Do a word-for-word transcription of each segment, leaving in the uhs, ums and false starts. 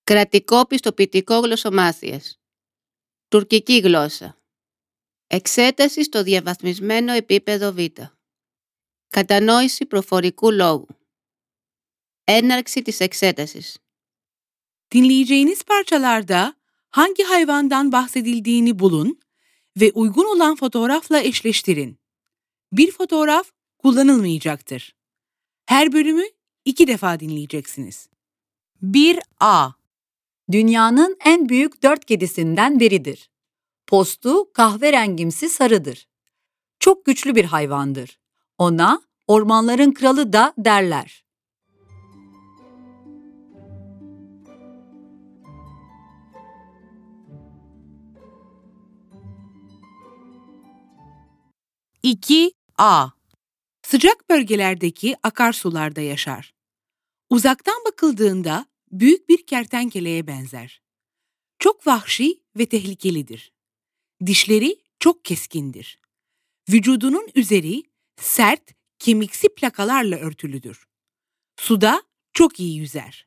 Κρατικό πιστοποιητικό γλωσσομάθειας. Τουρκική γλώσσα. Εξέταση στο διαβαθμισμένο επίπεδο Β. Κατανόηση προφορικού λόγου. Έναρξη της εξέτασης. Dinleyeceğiniz parçalarda hangi hayvandan bahsedildiğini bulun ve uygun olan fotoğrafla eşleştirin. Bir fotoğraf kullanılmayacaktır. Her bölümü iki defa dinleyeceksiniz. bir A. Dünyanın en büyük dört kedisinden biridir. Postu kahverengimsi sarıdır. Çok güçlü bir hayvandır. Ona ormanların kralı da derler. iki A. Sıcak bölgelerdeki akarsularda yaşar. Uzaktan bakıldığında büyük bir kertenkeleye benzer. Çok vahşi ve tehlikelidir. Dişleri çok keskindir. Vücudunun üzeri sert, kemiksi plakalarla örtülüdür. Suda çok iyi yüzer.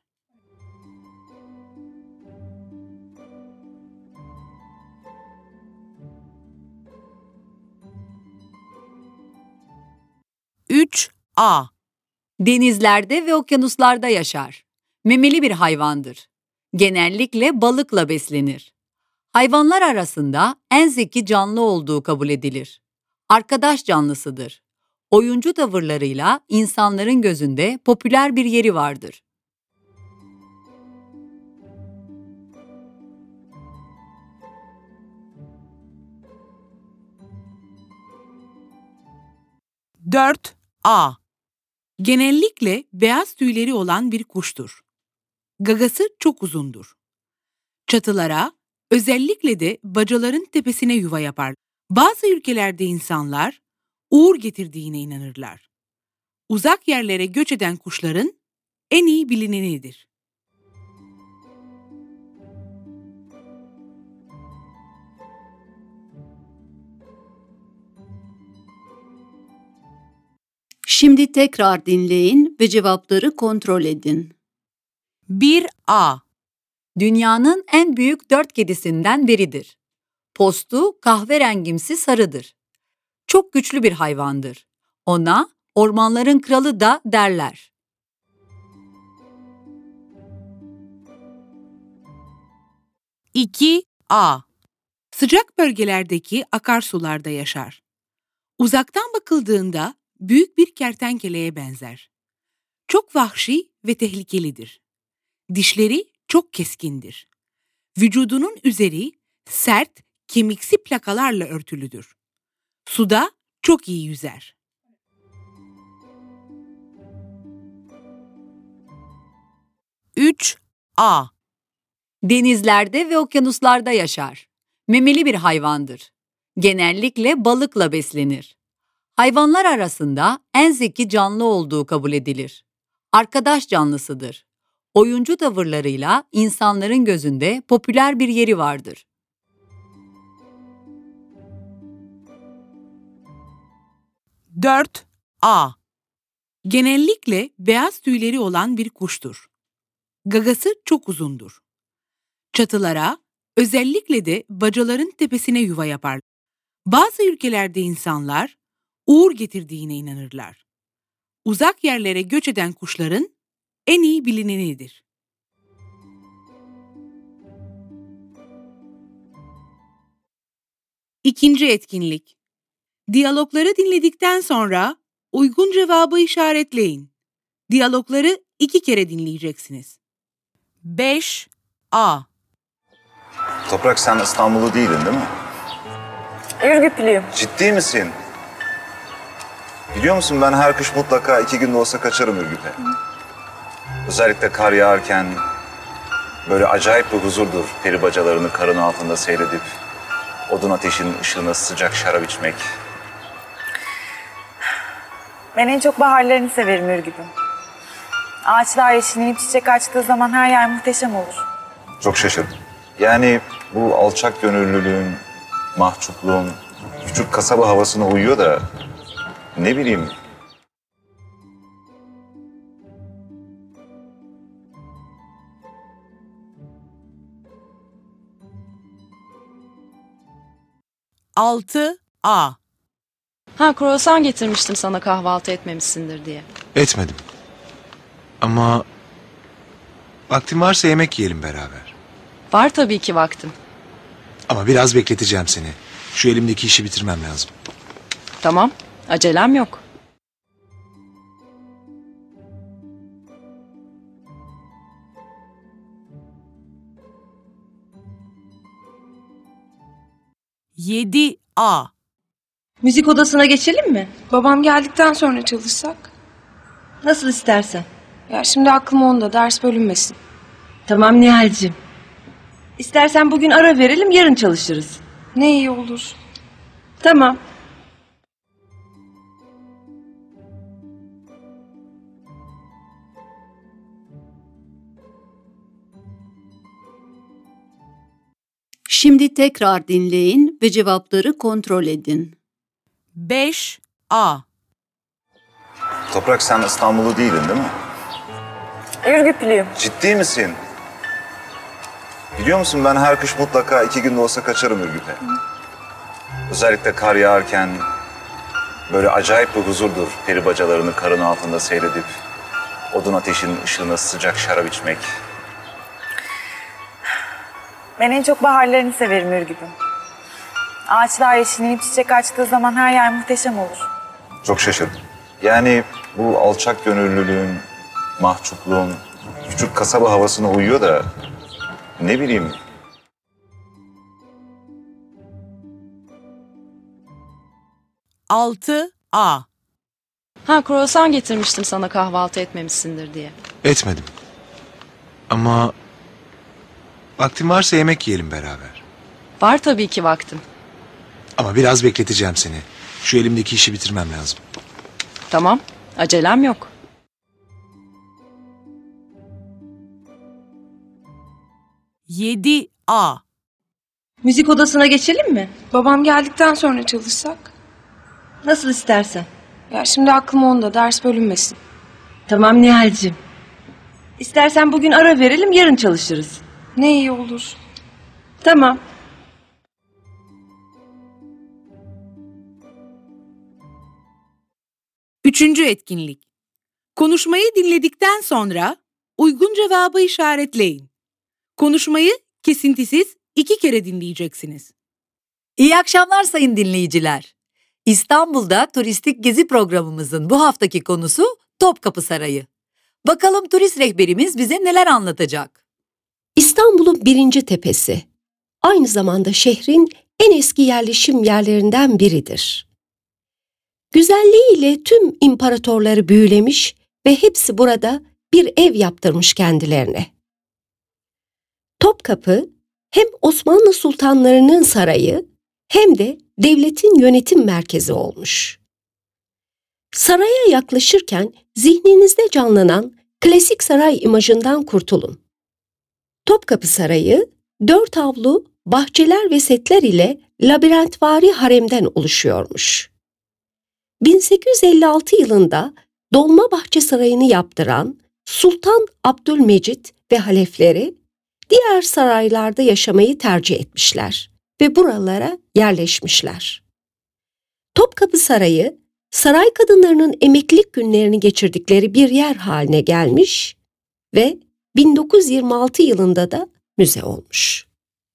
üç A. Denizlerde ve okyanuslarda yaşar. Memeli bir hayvandır. Genellikle balıkla beslenir. Hayvanlar arasında en zeki canlı olduğu kabul edilir. Arkadaş canlısıdır. Oyuncu tavırlarıyla insanların gözünde popüler bir yeri vardır. dört A. Genellikle beyaz tüyleri olan bir kuştur. Gagası çok uzundur. Çatılara, özellikle de bacaların tepesine yuva yapar. Bazı ülkelerde insanlar uğur getirdiğine inanırlar. Uzak yerlere göç eden kuşların en iyi bilinenidir. Şimdi tekrar dinleyin ve cevapları kontrol edin. bir A. Dünyanın en büyük dört kedisinden biridir. Postu kahverengimsi sarıdır. Çok güçlü bir hayvandır. Ona ormanların kralı da derler. iki A. Sıcak bölgelerdeki akarsularda yaşar. Uzaktan bakıldığında büyük bir kertenkeleye benzer. Çok vahşi ve tehlikelidir. Dişleri çok keskindir. Vücudunun üzeri sert, kemiksi plakalarla örtülüdür. Suda çok iyi yüzer. üç A. Denizlerde ve okyanuslarda yaşar. Memeli bir hayvandır. Genellikle balıkla beslenir. Hayvanlar arasında en zeki canlı olduğu kabul edilir. Arkadaş canlısıdır. Oyuncu tavırlarıyla insanların gözünde popüler bir yeri vardır. dört A. Genellikle beyaz tüyleri olan bir kuştur. Gagası çok uzundur. Çatılara, özellikle de bacaların tepesine yuva yapar. Bazı ülkelerde insanlar uğur getirdiğine inanırlar. Uzak yerlere göç eden kuşların en iyi bilinenidir. İkinci etkinlik. Diyalogları dinledikten sonra uygun cevabı işaretleyin. Diyalogları iki kere dinleyeceksiniz. beş A. Toprak, sen İstanbullu değildin değil mi? Ürgüplüyüm. Ciddi misin? Biliyor musun, ben her kış mutlaka iki gün de olsa kaçarım Ürgüp'e. Özellikle kar yağarken böyle acayip bir huzurdur peri bacalarını karın altında seyredip odun ateşinin ışığına sıcak şarap içmek. Ben en çok baharlarını severim Ürgüp'ün. Ağaçlar yeşillenip çiçek açtığı zaman her yer muhteşem olur. Çok şaşırdım. Yani bu alçak gönüllülüğün, mahçupluğun küçük kasaba havasına uyuyor da ne bileyim. altı A. Ha, kruvasan getirmiştim sana, kahvaltı etmemişsindir diye. Etmedim. Ama vaktin varsa yemek yiyelim beraber. Var tabii ki vaktim. Ama biraz bekleteceğim seni. Şu elimdeki işi bitirmem lazım. Tamam, acelem yok. yedi A. Müzik odasına geçelim mi? Babam geldikten sonra çalışsak? Nasıl istersen. Ya şimdi aklım onda, ders bölünmesin. Tamam Nihal'cim. İstersen bugün ara verelim, yarın çalışırız. Ne iyi olur. Tamam. Şimdi tekrar dinleyin ve cevapları kontrol edin. beş A. Toprak, sen İstanbullu değildin değil mi? Ürgüplüyüm. Ciddi misin? Biliyor musun, ben her kış mutlaka iki gün de olsa kaçarım Ürgüp'e. Özellikle kar yağarken böyle acayip bir huzurdur peri bacalarını karın altında seyredip odun ateşin ışığına sıcak şarap içmek. Ben en çok baharlarını severim Ürgüp'ün. Ağaçlar yeşillenip çiçek açtığı zaman her yer muhteşem olur. Çok şaşırdım. Yani bu alçak gönüllülüğün, mahcupluğun küçük kasaba havasına uyuyor da ne bileyim. altı A. Ha, kruvasan getirmiştim sana, kahvaltı etmemişsindir diye. Etmedim. Ama vaktin varsa yemek yiyelim beraber. Var tabii ki vaktim. Ama biraz bekleteceğim seni. Şu elimdeki işi bitirmem lazım. Tamam, acelem yok. yedi A. Müzik odasına geçelim mi? Babam geldikten sonra çalışsak? Nasıl istersen. Ya şimdi aklım onda, ders bölünmesin. Tamam Nihal'cim. İstersen bugün ara verelim, yarın çalışırız. Ne iyi olur. Tamam. Üçüncü etkinlik. Konuşmayı dinledikten sonra uygun cevabı işaretleyin. Konuşmayı kesintisiz iki kere dinleyeceksiniz. İyi akşamlar sayın dinleyiciler. İstanbul'da turistik gezi programımızın bu haftaki konusu Topkapı Sarayı. Bakalım turist rehberimiz bize neler anlatacak? İstanbul'un birinci tepesi. Aynı zamanda şehrin en eski yerleşim yerlerinden biridir. Güzelliğiyle tüm imparatorları büyülemiş ve hepsi burada bir ev yaptırmış kendilerine. Topkapı hem Osmanlı sultanlarının sarayı hem de devletin yönetim merkezi olmuş. Saraya yaklaşırken zihninizde canlanan klasik saray imajından kurtulun. Topkapı Sarayı, dört avlu, bahçeler ve setler ile labirentvari haremden oluşuyormuş. bin sekiz yüz elli altı yılında Dolmabahçe Sarayı'nı yaptıran Sultan Abdülmecit ve halefleri diğer saraylarda yaşamayı tercih etmişler ve buralara yerleşmişler. Topkapı Sarayı, saray kadınlarının emeklilik günlerini geçirdikleri bir yer haline gelmiş ve bin dokuz yüz yirmi altı yılında da müze olmuş.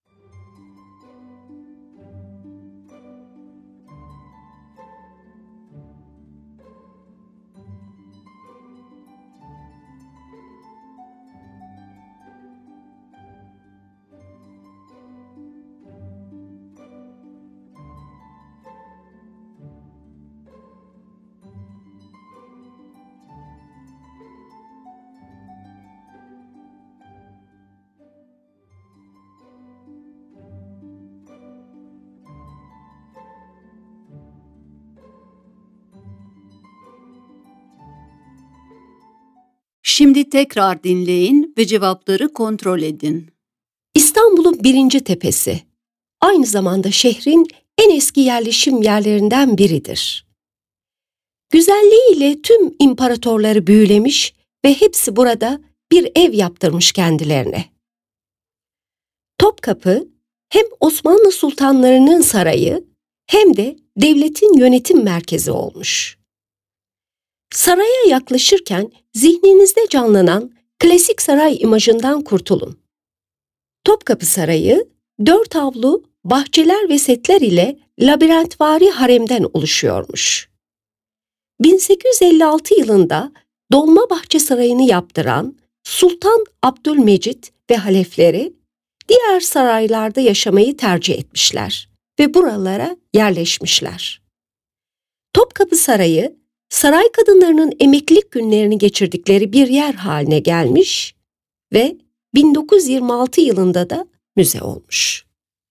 Şimdi tekrar dinleyin ve cevapları kontrol edin. İstanbul'un birinci tepesi. Aynı zamanda şehrin en eski yerleşim yerlerinden biridir. Güzelliğiyle tüm imparatorları büyülemiş ve hepsi burada bir ev yaptırmış kendilerine. Topkapı hem Osmanlı sultanlarının sarayı hem de devletin yönetim merkezi olmuş. Saraya yaklaşırken zihninizde canlanan klasik saray imajından kurtulun. Topkapı Sarayı, dört avlu, bahçeler ve setler ile labirentvari haremden oluşuyormuş. bin sekiz yüz elli altı yılında Dolmabahçe Sarayı'nı yaptıran Sultan Abdülmecit ve halefleri diğer saraylarda yaşamayı tercih etmişler ve buralara yerleşmişler. Topkapı Sarayı, saray kadınlarının emeklilik günlerini geçirdikleri bir yer haline gelmiş ve bin dokuz yüz yirmi altı yılında da müze olmuş.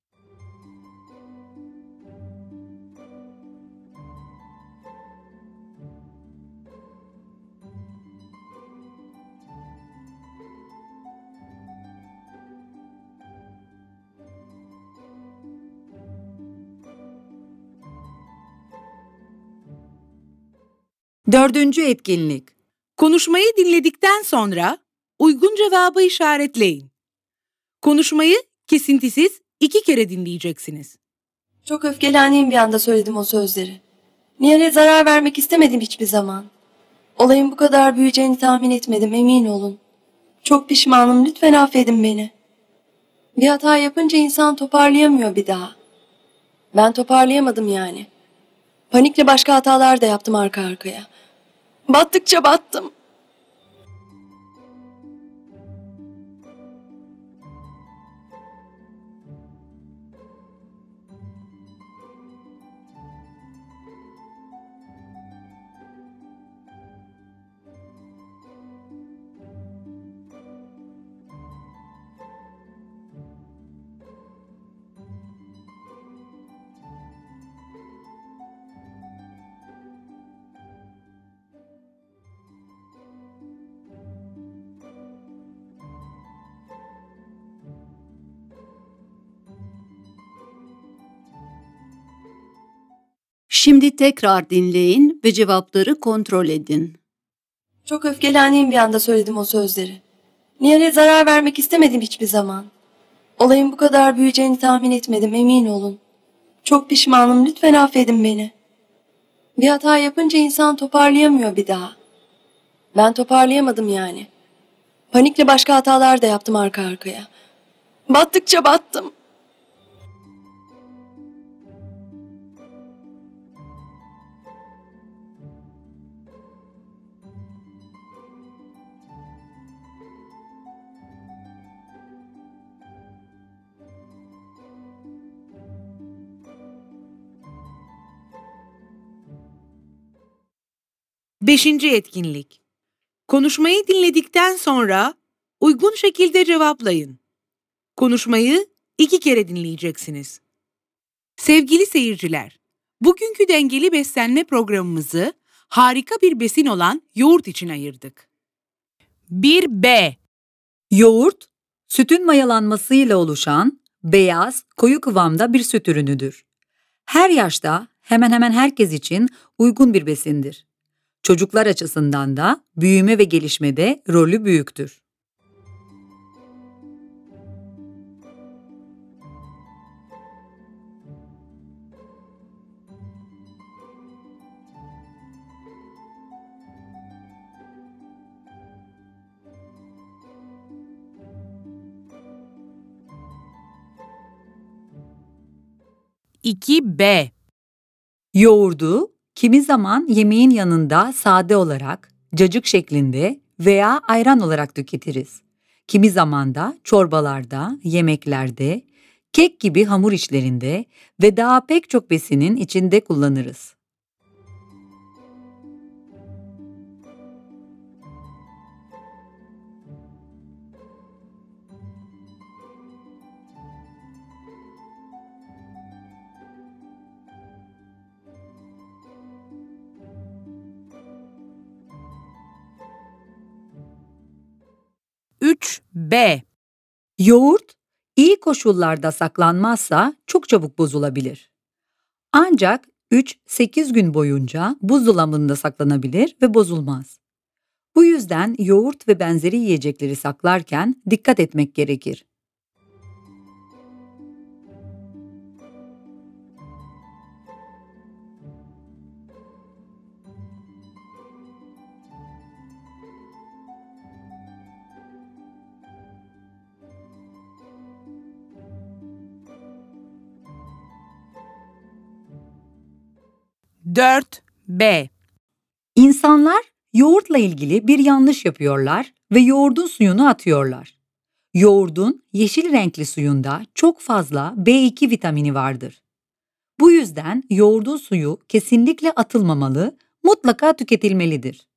Dördüncü etkinlik. Konuşmayı dinledikten sonra uygun cevabı işaretleyin. Konuşmayı kesintisiz iki kere dinleyeceksiniz. Çok öfkelendiğim bir anda söyledim o sözleri. Nihal'e zarar vermek istemedim hiçbir zaman. Olayın bu kadar büyüyeceğini tahmin etmedim, emin olun. Çok pişmanım, lütfen affedin beni. Bir hata yapınca insan toparlayamıyor bir daha. Ben toparlayamadım yani. Panikle başka hatalar da yaptım arka arkaya. Battıkça battım. Şimdi tekrar dinleyin ve cevapları kontrol edin. Çok öfkelendiğim bir anda söyledim o sözleri. Nihal'e zarar vermek istemedim hiçbir zaman. Olayın bu kadar büyüyeceğini tahmin etmedim, emin olun. Çok pişmanım, lütfen affedin beni. Bir hata yapınca insan toparlayamıyor bir daha. Ben toparlayamadım yani. Panikle başka hatalar da yaptım arka arkaya. Battıkça battım. Beşinci etkinlik. Konuşmayı dinledikten sonra uygun şekilde cevaplayın. Konuşmayı iki kere dinleyeceksiniz. Sevgili seyirciler, bugünkü dengeli beslenme programımızı harika bir besin olan yoğurt için ayırdık. bir B. Yoğurt, sütün mayalanmasıyla oluşan beyaz, koyu kıvamda bir süt ürünüdür. Her yaşta hemen hemen herkes için uygun bir besindir. Çocuklar açısından da büyüme ve gelişmede rolü büyüktür. iki B. Yoğurdu kimi zaman yemeğin yanında sade olarak, cacık şeklinde veya ayran olarak tüketiriz. Kimi zaman da çorbalarda, yemeklerde, kek gibi hamur işlerinde ve daha pek çok besinin içinde kullanırız. üç B. Yoğurt, iyi koşullarda saklanmazsa çok çabuk bozulabilir. Ancak üç sekiz gün boyunca buzdolabında saklanabilir ve bozulmaz. Bu yüzden yoğurt ve benzeri yiyecekleri saklarken dikkat etmek gerekir. dört B. İnsanlar yoğurtla ilgili bir yanlış yapıyorlar ve yoğurdun suyunu atıyorlar. Yoğurdun yeşil renkli suyunda çok fazla B iki vitamini vardır. Bu yüzden yoğurdun suyu kesinlikle atılmamalı, mutlaka tüketilmelidir.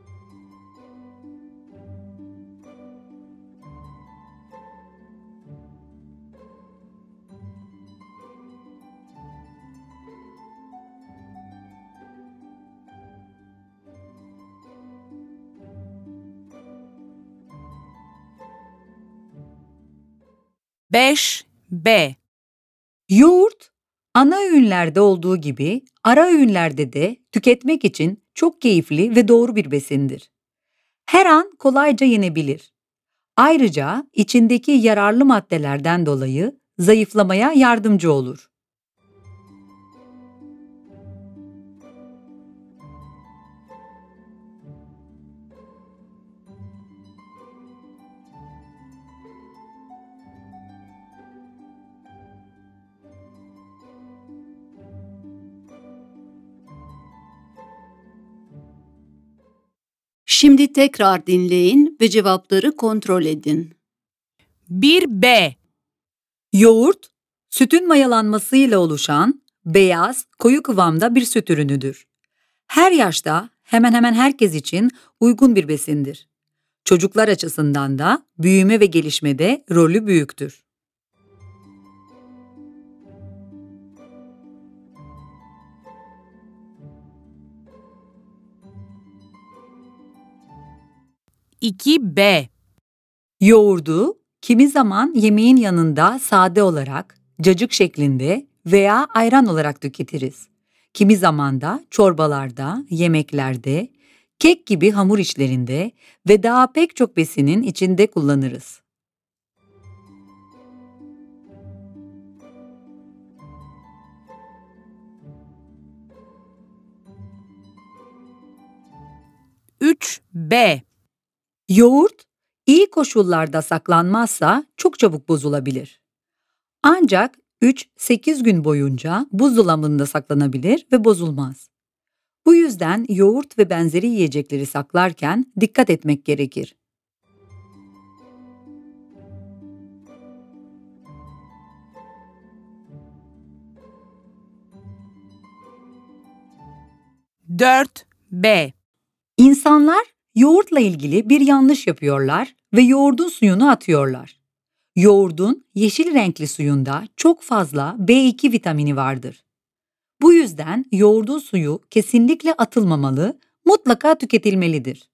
beş B. Yoğurt, ana öğünlerde olduğu gibi ara öğünlerde de tüketmek için çok keyifli ve doğru bir besindir. Her an kolayca yenebilir. Ayrıca içindeki yararlı maddelerden dolayı zayıflamaya yardımcı olur. Şimdi tekrar dinleyin ve cevapları kontrol edin. bir B. Yoğurt, sütün mayalanmasıyla oluşan beyaz, koyu kıvamda bir süt ürünüdür. Her yaşta hemen hemen herkes için uygun bir besindir. Çocuklar açısından da büyüme ve gelişmede rolü büyüktür. iki B. Yoğurdu kimi zaman yemeğin yanında sade olarak, cacık şeklinde veya ayran olarak tüketiriz. Kimi zaman da çorbalarda, yemeklerde, kek gibi hamur işlerinde ve daha pek çok besinin içinde kullanırız. üç B. Yoğurt, iyi koşullarda saklanmazsa çok çabuk bozulabilir. Ancak üç sekiz gün boyunca buzdolabında saklanabilir ve bozulmaz. Bu yüzden yoğurt ve benzeri yiyecekleri saklarken dikkat etmek gerekir. dört B. İnsanlar yoğurtla ilgili bir yanlış yapıyorlar ve yoğurdun suyunu atıyorlar. Yoğurdun yeşil renkli suyunda çok fazla B iki vitamini vardır. Bu yüzden yoğurdun suyu kesinlikle atılmamalı, mutlaka tüketilmelidir.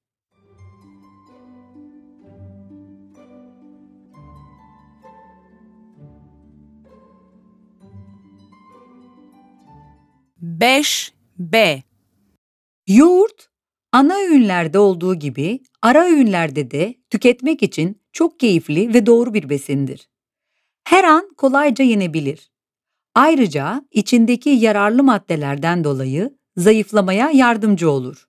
beş B. Yoğurt, ana öğünlerde olduğu gibi ara öğünlerde de tüketmek için çok keyifli ve doğru bir besindir. Her an kolayca yenebilir. Ayrıca içindeki yararlı maddelerden dolayı zayıflamaya yardımcı olur.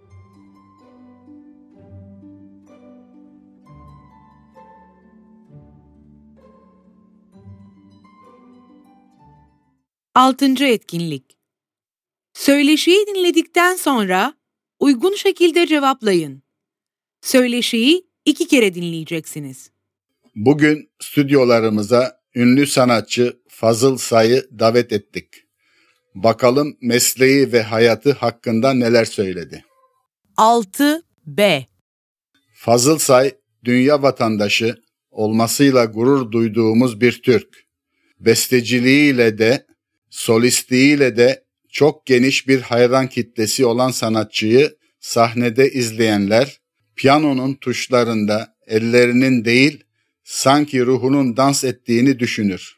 Altıncı etkinlik. Söyleşiyi dinledikten sonra uygun şekilde cevaplayın. Söyleşiyi iki kere dinleyeceksiniz. Bugün stüdyolarımıza ünlü sanatçı Fazıl Say'ı davet ettik. Bakalım mesleği ve hayatı hakkında neler söyledi. altı B. Fazıl Say, dünya vatandaşı olmasıyla gurur duyduğumuz bir Türk. Besteciliğiyle de, solistliğiyle de çok geniş bir hayran kitlesi olan sanatçıyı sahnede izleyenler, piyanonun tuşlarında ellerinin değil, sanki ruhunun dans ettiğini düşünür.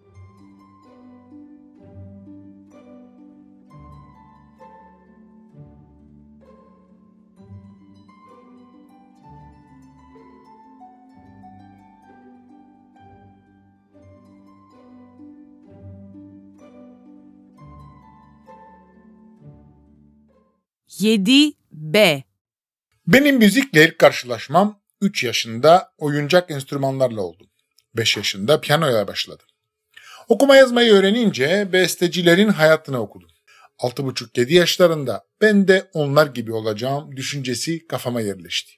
yedi B. Benim müzikle ilk karşılaşmam üç yaşında oyuncak enstrümanlarla oldu. beş yaşında piyanoya başladım. Okuma yazmayı öğrenince bestecilerin hayatını okudum. altı buçuk yedi yaşlarında ben de onlar gibi olacağım düşüncesi kafama yerleşti.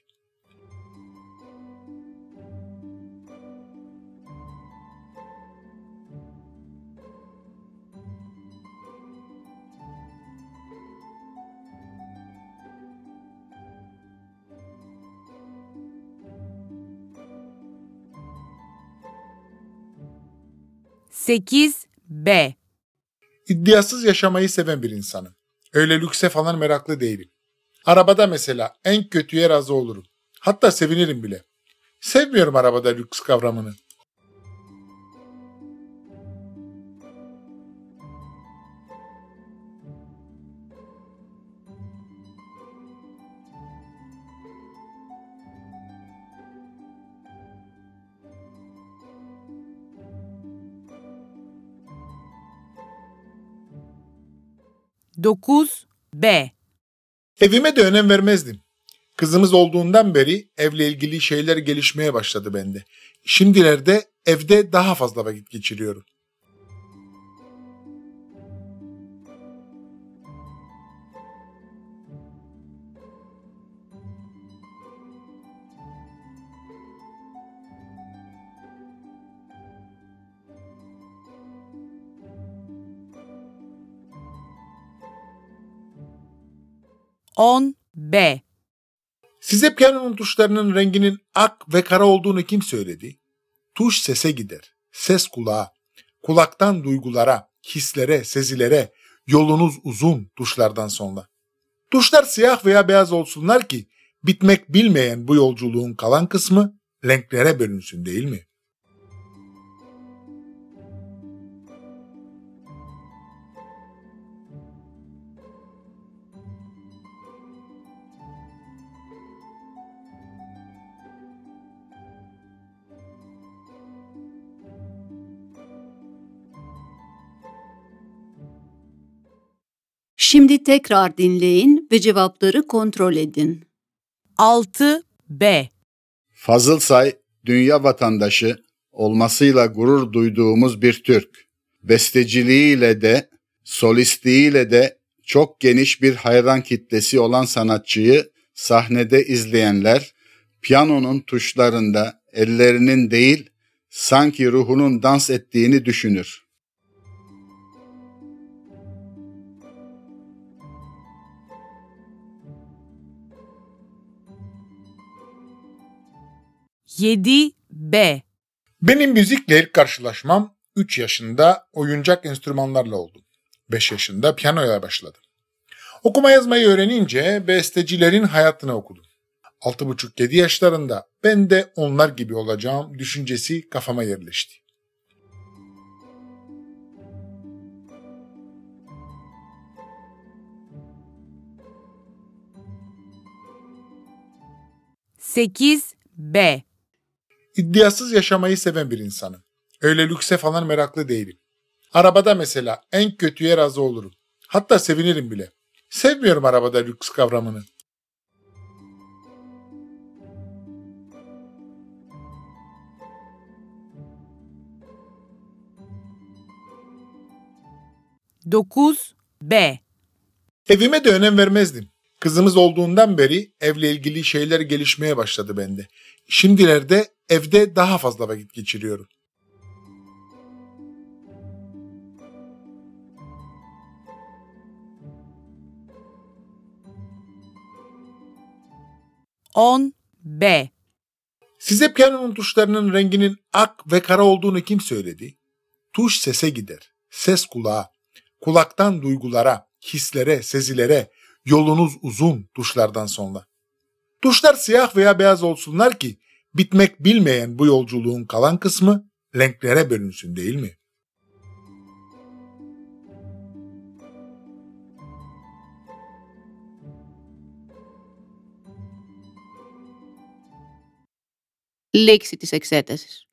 sekiz B. İddiasız yaşamayı seven bir insanım. Öyle lükse falan meraklı değilim. Arabada mesela en kötüye razı olurum. Hatta sevinirim bile. Sevmiyorum arabada lüks kavramını. dokuz B. Evime de önem vermezdim. Kızımız olduğundan beri evle ilgili şeyler gelişmeye başladı bende. Şimdilerde evde daha fazla vakit geçiriyorum. on B. Size piyanonun tuşlarının renginin ak ve kara olduğunu kim söyledi? Tuş sese gider, ses kulağa, kulaktan duygulara, hislere, sezilere, yolunuz uzun tuşlardan sonra. Tuşlar siyah veya beyaz olsunlar ki bitmek bilmeyen bu yolculuğun kalan kısmı renklere bölünsün, değil mi? Şimdi tekrar dinleyin ve cevapları kontrol edin. altı B. Fazıl Say, dünya vatandaşı olmasıyla gurur duyduğumuz bir Türk. Besteciliğiyle de, solistliğiyle de çok geniş bir hayran kitlesi olan sanatçıyı sahnede izleyenler, piyanonun tuşlarında ellerinin değil, sanki ruhunun dans ettiğini düşünür. yedi B. Benim müzikle ilk karşılaşmam üç yaşında oyuncak enstrümanlarla oldu. beş yaşında piyanoya başladım. Okuma yazmayı öğrenince bestecilerin hayatını okudum. altı buçuk yedi yaşlarında ben de onlar gibi olacağım düşüncesi kafama yerleşti. sekiz B. İddiasız yaşamayı seven bir insanım. Öyle lükse falan meraklı değilim. Arabada mesela en kötüye razı olurum. Hatta sevinirim bile. Sevmiyorum arabada lüks kavramını. dokuz B. Evime de önem vermezdim. Kızımız olduğundan beri evle ilgili şeyler gelişmeye başladı bende. Şimdilerde evde daha fazla vakit geçiriyorum. on B. Size piyanonun tuşlarının renginin ak ve kara olduğunu kim söyledi? Tuş sese gider, ses kulağa, kulaktan duygulara, hislere, sezilere, yolunuz uzun tuşlardan sonra. Tuşlar siyah veya beyaz olsunlar ki bitmek bilmeyen bu yolculuğun kalan kısmı renklere bölünsün, değil mi? Λήξη της εξέτασης.